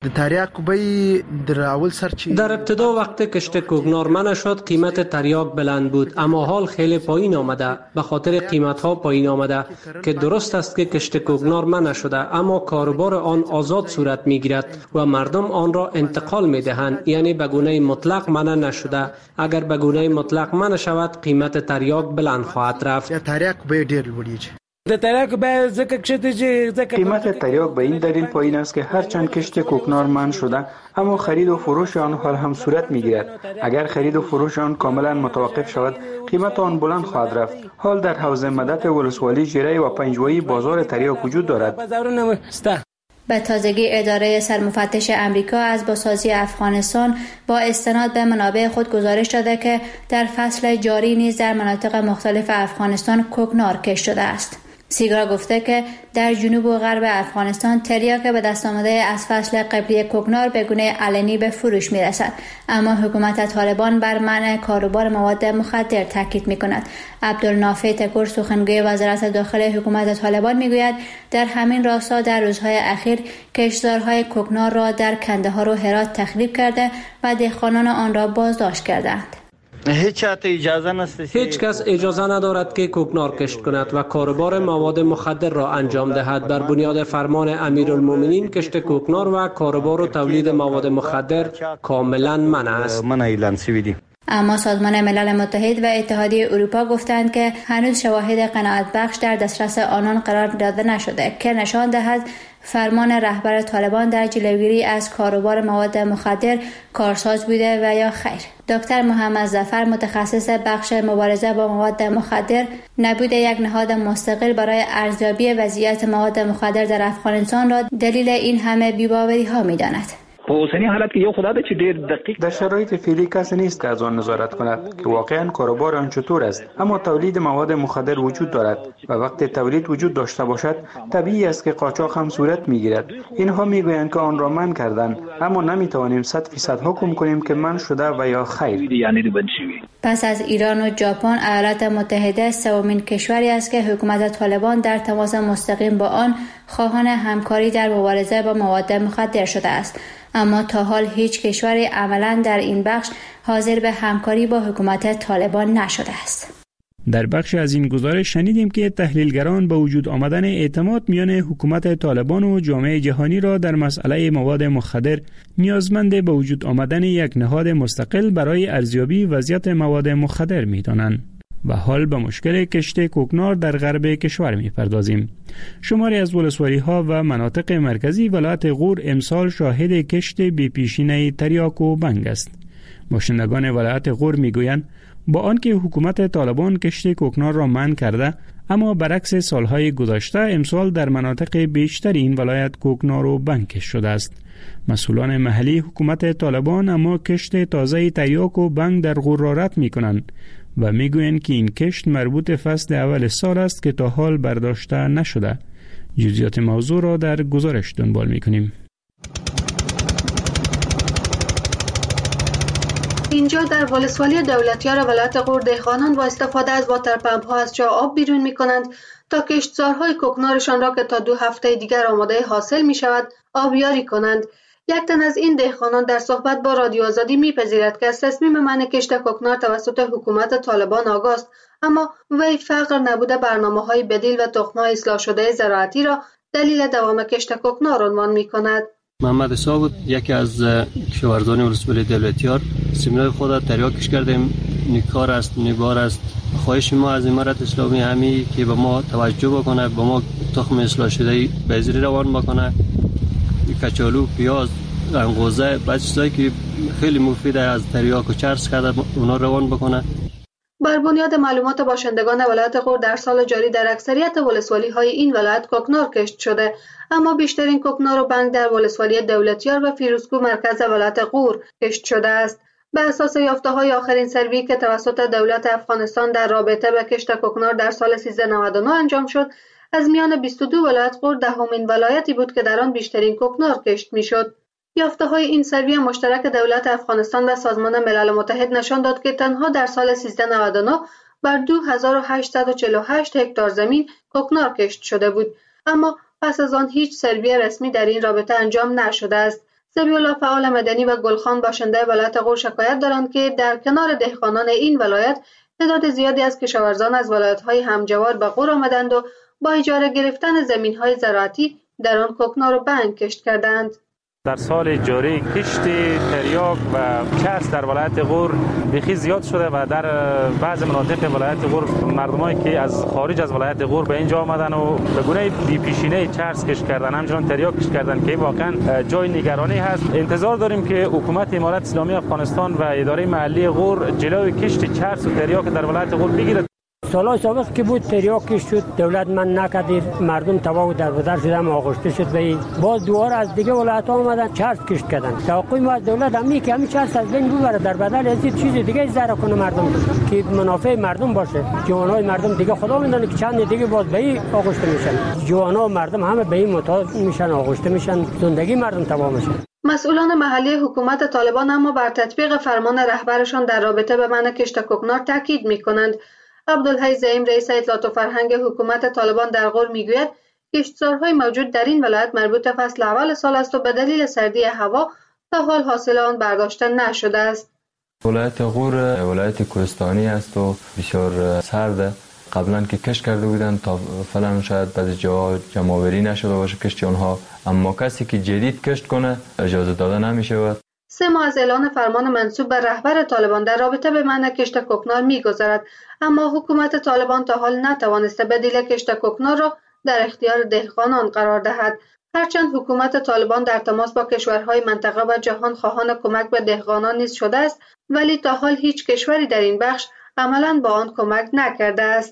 در ابتدا وقتی کشت کوکنار منع شد، قیمت تریاک بلند بود، اما حال خیلی پایین آمده. به خاطر قیمت ها پایین آمده که درست است که کشت کوکنار منع شده، اما کاروبار آن آزاد صورت می گیرد و مردم آن را انتقال می دهند، یعنی به گونه مطلق منع نشده. اگر به گونه مطلق منع شود، قیمت تریاک بلند خواهد رفت. قیمت تریاک به این دلیل پایین است که هرچند کشت کوکنار منع شده، اما خرید و فروش آن حال هم صورت میگیرد. اگر خرید و فروش آن کاملا متوقف شود، قیمت آن بلند خواهد رفت. حال در حوض مدد ولسوالی ژره و پنجوایی بازار تریاک وجود دارد. به تازگی اداره سرمفتش امریکا از بازسازی افغانستان با استناد به منابع خود گزارش داده که در فصل جاری نیز در مناطق مختلف افغانستان کوکنار کشت شده است. سیگرا گفته که در جنوب و غرب افغانستان تریاک به دست آمده از فصل قبلی کوکنار به گونه علنی به فروش می رسد، اما حکومت طالبان بر منع کاروبار مواد مخدر تاکید می کند. عبدالنافع تکور، سخنگوی وزارت داخل حکومت طالبان می گوید در همین راستا در روزهای اخیر کشتزارهای کوکنار را در کندهار و هرات تخریب کرده و دهقانان آن را بازداشت کردند. هیچ کس اجازه ندارد که کوکنار کشت کند و کاروبار مواد مخدر را انجام دهد. بر بنیاد فرمان امیرالمومنین کشت کوکنار و کاروبار و تولید مواد مخدر کاملا منع است. اما سازمان ملل متحد و اتحادیه اروپا گفتند که هنوز شواهد قناعت بخش در دسترس آنان قرار داده نشده که نشان دهد فرمان رهبر طالبان در جلوگیری از کاروبار مواد مخدر کارساز بوده و یا خیر. دکتر محمد ظفر، متخصص بخش مبارزه با مواد مخدر، نبود یک نهاد مستقل برای ارزیابی وضعیت مواد مخدر در افغانستان را دلیل این همه بی‌باوری ها می‌داند. در شرایط فعلی کسی نیست که از آن نظارت کند که واقعا کاروبار آن چطور است، اما تولید مواد مخدر وجود دارد و وقتی تولید وجود داشته باشد طبیعی است که قاچاق هم صورت میگیرد. اینها میگویند که آن را منع کردند، اما نمیتوانیم 100% حکم کنیم که منع شده و یا خیر. پس از ایران و ژاپن، ایالات متحده سومین کشوری است که حکومت طالبان در تماس مستقیم با آن خواهان همکاری در مبارزه با مواد مخدر شده است، اما تا حال هیچ کشوری عملاً در این بخش حاضر به همکاری با حکومت طالبان نشده است. در بخش از این گزارش شنیدیم که تحلیلگران با وجود آمدن اعتماد میان حکومت طالبان و جامعه جهانی را در مسئله مواد مخدر نیازمند به وجود آمدن یک نهاد مستقل برای ارزیابی وضعیت مواد مخدر می‌دانند. و حال به مشکل کشت کوکنار در غرب کشور می‌پردازیم. شماری از ولسوالی‌ها و مناطق مرکزی ولایت غور امسال شاهد کشت بی‌پیشینه تریاک و بنگ است. باشندگان ولایت غور می‌گویند با آنکه حکومت طالبان کشت کوکنار را منع کرده، اما برعکس سالهای گذشته امسال در مناطق بیشتر این ولایت کوکنار و بنگ کشت شده است. مسئولان محلی حکومت طالبان اما کشت تازه تریاک و بنگ در غور را رد می‌کنند و میگویند که این کشت مربوط فصل اول سال است که تا حال برداشته نشده. جزئیات موضوع را در گزارش دنبال میکنیم. اینجا در ولسوالی دولتیار ولایت غور دهقانان با استفاده از واترپمپ ها از جا آب بیرون می کنند تا کشتزارهای کوکنارشان را که تا 2 هفته دیگر آماده حاصل می شود آبیاری کنند. یک تن از این دهقانان در صحبت با رادیو آزادی می‌پذیرد که از تصمیم منع کشت کوکنار توسط حکومت طالبان آگاست، اما وی فقر نبوده برنامه‌های بدیل و تخم‌های اصلاح شده زراعتی را دلیل دوام کشت کوکنار عنوان می‌کند. محمد صاحب یکی از کشاورزان ولسوالی دولتیار سیمینار خود تریاکش کردیم. نیکار است، نیبار است. خواهش ما از امارت اسلامی همی که به ما توجه بکنه، به ما تخم اصلاح شده بذری روان بکنه، کچالو، پیاز، انگوزه، بعضی چیزایی که خیلی مفیده از تریاک و چرس کرده اونا روان بکنه. بر بنیاد معلومات باشندگان ولایت غور در سال جاری در اکثریت ولسوالی‌های این ولایت کوکنار کشت شده، اما بیشترین کوکنار و بنگ در ولسوالی دولتیار و فیروزکوه مرکز ولایت غور کشت شده است. به اساس یافته‌های آخرین سروی که توسط دولت افغانستان در رابطه با کشت کوکنار در سال 1399 انجام شد، از میان 22 ولایت غور دهمین ولایتی بود که در آن بیشترین کوکنار کشت می‌شد. یافته‌های این سروی مشترک دولت افغانستان و سازمان ملل متحد نشان داد که تنها در سال 1399 بر 2848 هکتار زمین کوکنار کشت شده بود، اما پس از آن هیچ سروی رسمی در این رابطه انجام نشده است. سبی‌الله فعال مدنی و گلخان باشنده ولایت غور شکایت دارند که در کنار دهقانان این ولایت تعداد زیادی از کشاورزان از ولایت‌های همجوار به غور آمدند و با اجاره گرفتن زمین‌های زراعتی در آن کوکنار و بنگ کشت کردند. در سال جاری کشت تریاک و چرس در ولایت غور بخی زیاد شده و در بعض مناطق ولایت غور مردمایی که از خارج از ولایت غور به اینجا آمدن و به گونه بی پیشینه چرس کشت کردن، همچنان تریاک کشت کردن که واقعا جای نگرانی هست. انتظار داریم که حکومت امارت اسلامی افغانستان و اداره محلی غور جلوی کشت چرس و تریاک در ولایت غور بگیرد. سالهای سابق که بود تریاک کشت شد، دولت من نکرد، مردم تباه و دربدر شده، آغشته شد و باز دوباره از دیگه ولایت‌ها اومدن چرس کشت کردن. توقع ما از دولت همین که همین چرس از بین ببره، در بدل از چیز دیگه زرا کنه مردم که منافع مردم باشه. جوانای مردم دیگه خدا میدونه که چند دیگه باز به این آغشته میشن. جوانا و مردم همه به این محتاج میشن، آغشته میشن، زندگی مردم تباه میشه. مسئولان محلی حکومت طالبان اما بر تطبیق فرمان رهبرشان در رابطه به منع کشت کوکنار تاکید میکنند. عبدالحی زعیم رئیس اطلاعات و فرهنگ حکومت طالبان در غور میگوید کشتزارهای موجود در این ولایت مربوط به فصل اول سال است و به دلیل سردی هوا تا حال حاصل آن برداشته نشده است. ولایت غور ولایت کوهستانی است و بسیار سرد. قبلا که کشت کرده بودند تا فعلا شاید بعضی جاها جمع‌آوری نشده باشه کشت آنها، اما کسی که جدید کشت کنه اجازه داده نمی‌شود. 3 ماه از اعلان فرمان منسوب به رهبر طالبان در رابطه به منع کشت کوکنار می‌گذرد، اما حکومت طالبان تا حال نتوانسته بدیل کشت کوکنار را در اختیار دهقانان قرار دهد. هرچند حکومت طالبان در تماس با کشورهای منطقه و جهان خواهان کمک به دهقانان نیز شده است، ولی تا حال هیچ کشوری در این بخش عملاً با آن کمک نکرده است.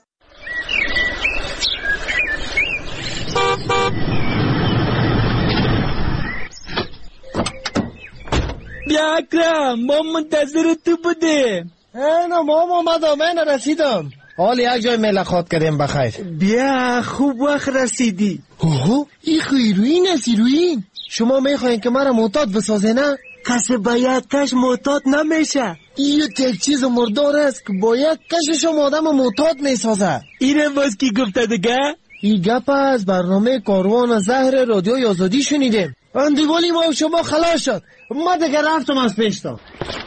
بیا اکرم، ما منتظر تو بودیم. اینا ما آمدم، من رسیدم. حال یک جای ملاقات کردیم بخیر. بیا خوب وقت رسیدی. اوه این خیروین است. ایروین شما میخواین که مرا معتاد بسازه نه؟ کسی با یک کش معتاد نمیشه. این یک چیز مردار است که با یک کشش آدم معتاد میسازه. اینم باز کی گفته دیگه؟ این گپ از برنامه کاروان زهر رادیوی آزادی شنیدیم. اندیوالی ما شما خلاص شد، ما دیگه رفتم از پیشتا.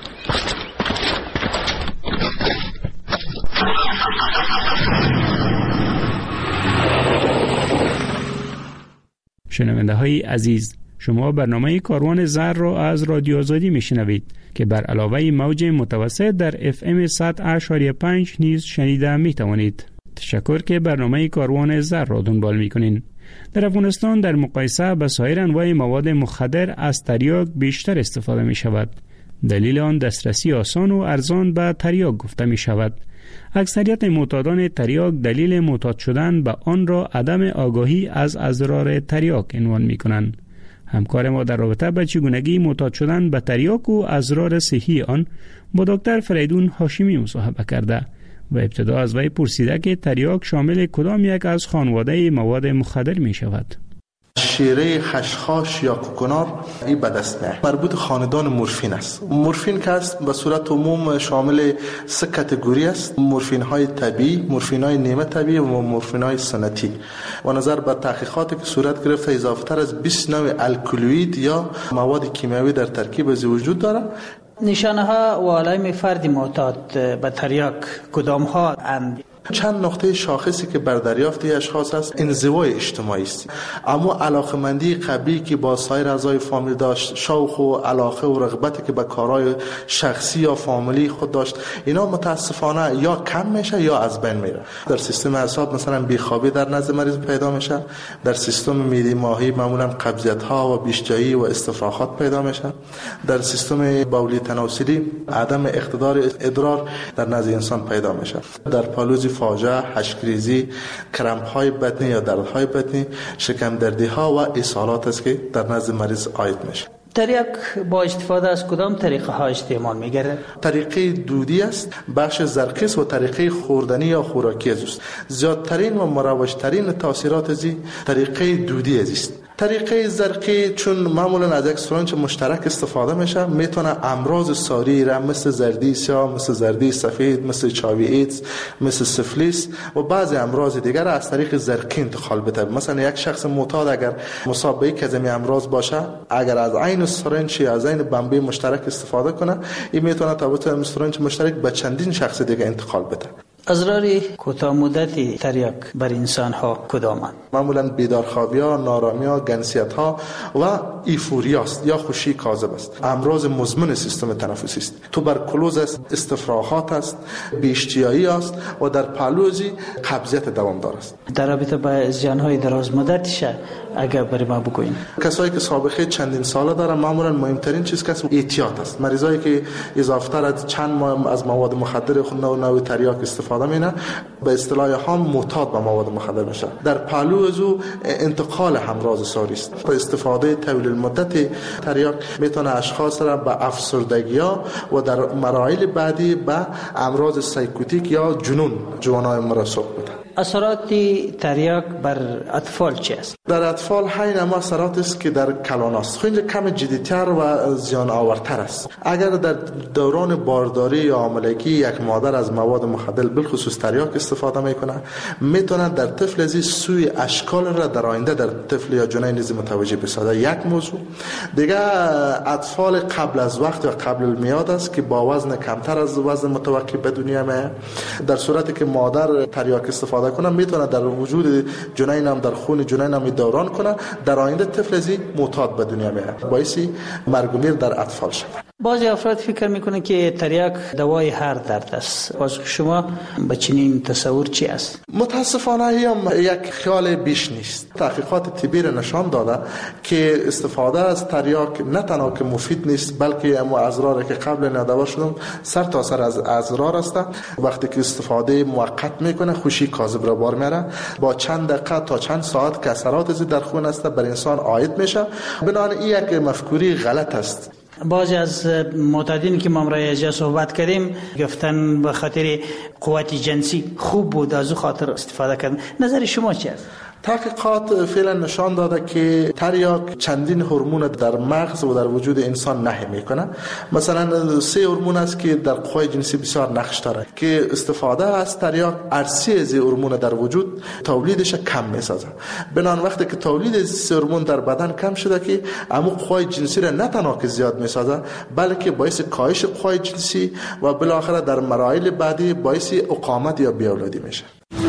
شنونده های عزیز، شما برنامه کاروان زهر را از رادیو آزادی میشنوید که بر علاوه موج متوسط در FM 100.5 نیز شنیده میتوانید. تشکر که برنامه کاروان زهر را دنبال میکنین. در افغانستان در مقایسه با سایر انواع مواد مخدر از تریاک بیشتر استفاده می شود. دلیل آن دسترسی آسان و ارزان به تریاک گفته می شود. اکثریت معتادان تریاک دلیل معتاد شدن به آن را عدم آگاهی از اضرار تریاک عنوان می کنند. همکار ما در رابطه با چگونگی معتاد شدن به تریاک و اضرار صحی آن با دکتر فریدون هاشمی مصاحبه کرده و ابتدا از وی پرسیده که تریاک شامل کدام یک از خانواده مواد مخدر می شود. شیره، خشخاش یا کوکنار این به دست میاد. مربوط خاندان مورفین است. مورفین که است به صورت عموم شامل 3 کاتگوری است: مورفین های طبیعی، مورفین های نیمه طبیعی و مورفین های سنتی. و نظر به تحقیقاتی که صورت گرفته اضافه تر از 20 نوع الکلوید یا مواد کیمیایی در ترکیب از وجود داره. نشانه ها و علائم فرد معتاد به تریاک کدام ها اند؟ چند نقطه شاخصی که بر دریافت اشخاص است انزوای اجتماعی است، اما علاقمندی قوی که با سایر اعضای فامیل داشت، شوق و علاقه و رغبتی که به کارهای شخصی یا فامیلی خود داشت، اینا متاسفانه یا کم میشه یا از بین میره. در سیستم اعصاب مثلا بیخوابی در نزد مریض پیدا میشه، در سیستم معده ماهی معمولا قبضیت ها و بیشجایی و استفراغات پیدا میشه، در سیستم بولی تناسلی عدم اقتدار ادرار در نزد انسان پیدا میشه، در پالوزی فاجعه، حشکریزی، کرمپ های بطنی یا دردهای بطنی، شکم دردی ها و اسهالات است که در نزد مریض عاید میشه. تریاک با استفاده از کدام طریقه ها استعمال میگره؟ طریقه دودی است، بخش زرقیس و طریقه خوردنی یا خوراکی است. زیادترین و مروجترین تاثیرات از طریقه دودی است. طریقه زرقی چون معمولا از یک سرنج مشترک استفاده میشه، میتونه امراض ساری را مثل زردی سیاه، مثل زردی سفید، مثل چاوی ایدز، مثل سفلیس و بعضی امراض دیگر را از طریق زرقی انتقال بده. مثلا یک شخص معتاد اگر مصاب به یک از این امراض باشه، اگر از عین سرنج یا از عین بمبی مشترک استفاده کنه، این میتونه توسط سرنج مشترک به چندین شخص دیگه انتقال بده. اضرار کوتاه مدتی تریاک بر انسان ها کدامند؟ معمولا بیدارخوابی ها، نارامی ها، گنسیت ها و ایفوریا است یا خوشی کاذب است. امراض مزمن سیستم تنفسی است، توبرکلوز است، استفراغات است، بیشتیایی است و در پالوزی قبضیت دوامدار است. در رابطه با زیان های دراز مدتش اگر برای ما بگوین. کسایی که سابقه چندین ساله دارن معمولا مهمترین چیز که احتیاط است. مریضایی که اضافه‌تر از چند ماه از مواد مخدر خود نوع تریاک استفاده مینه، به اصطلاح هم معتاد به مواد مخدر میشه. در پالوزو انتقال امراض ساری است. با استفاده طویل المدت تریاک میتونه اشخاص را به افسردگی‌ها و در مراحل بعدی به امراض سایکوتیک یا جنون جوانای مرسوب بده. اثرات تریاک بر اطفال چی است؟ در اطفال همین هم اثرات است که در کلان است. خیلی کم جدی‌تر و زیان آورتر است. اگر در دوران بارداری یا حاملگی یک مادر از مواد مخدر بالخصوص تریاک استفاده میکنه، میتونه در طفل از سوی اشکال را در آینده در طفل یا جنین نیز متوجه بسازد. یک موضوع دیگه، اطفال قبل از وقت و قبل المیاد است که با وزن کمتر از وزن متوقع به دنیا میاد. در صورتی که مادر تریاک استفاده کنه، میتونه در وجود جنین هم در خون جنین هم دوران کنه، در آینده طفل از معتاد به دنیا میاد، باعث مرگ و میر در اطفال شود. بعضی افراد فکر میکنه که تریاک دوای هر درد است. باز شما به چنین تصور چی است؟ متاسفانه هم یک خیال بیش نیست. تحقیقات طبی نشان داده که استفاده از تریاک نه تنها که مفید نیست، بلکه اما اضراری که قبل نداور شدم سر تا سر از اضرار است. وقتی که استفاده موقت میکنه، خوشی کاذب را بار میاره، با چند دقیقه تا چند ساعت که اثرات از در خون است بر انسان عاید میشه. بنابراین این یک مفکوری غلط است. بعضی از معتادین که ما امروز صحبت کردیم گفتن به خاطر قوت جنسی خوب بود از خاطر استفاده کردن. نظر شما چی است؟ تحقیقات فعلا نشان داده که تریاک چندین هورمون در مغز و در وجود انسان نهی میکنه. مثلا 3 هورمون است که در قوای جنسی بسیار نقش داره که استفاده از تریاک ارسی از هورمون در وجود تولیدش کم میسازه. بنابراین وقتی که تولید از 3 هورمون در بدن کم شده که اما قوای جنسی را نه تنها که زیاد میسازه، بلکه باعث کاهش قوای جنسی و بالاخره در مراحل بعدی باعث اقامت یا بیاولادی میشه.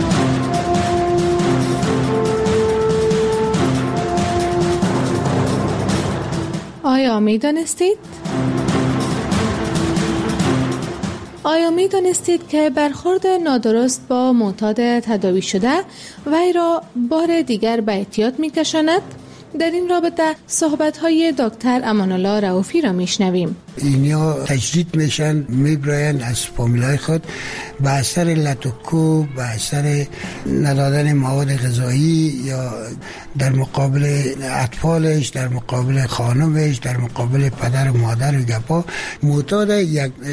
آیا می دانستید که برخورد نادرست با معتاد تداوی شده وی را بار دیگر به اعتیاد می کشاند؟ در این رابطه صحبت‌های دکتر امان الله رؤوفی را میشنویم. اینا تجدید میشن، میبراین از فامیلای خود به اثر لطوکو، به اثر ندادن مواد غذایی یا در مقابل اطفالش، در مقابل خانمش، در مقابل پدر و مادر و گپا. معتاد یک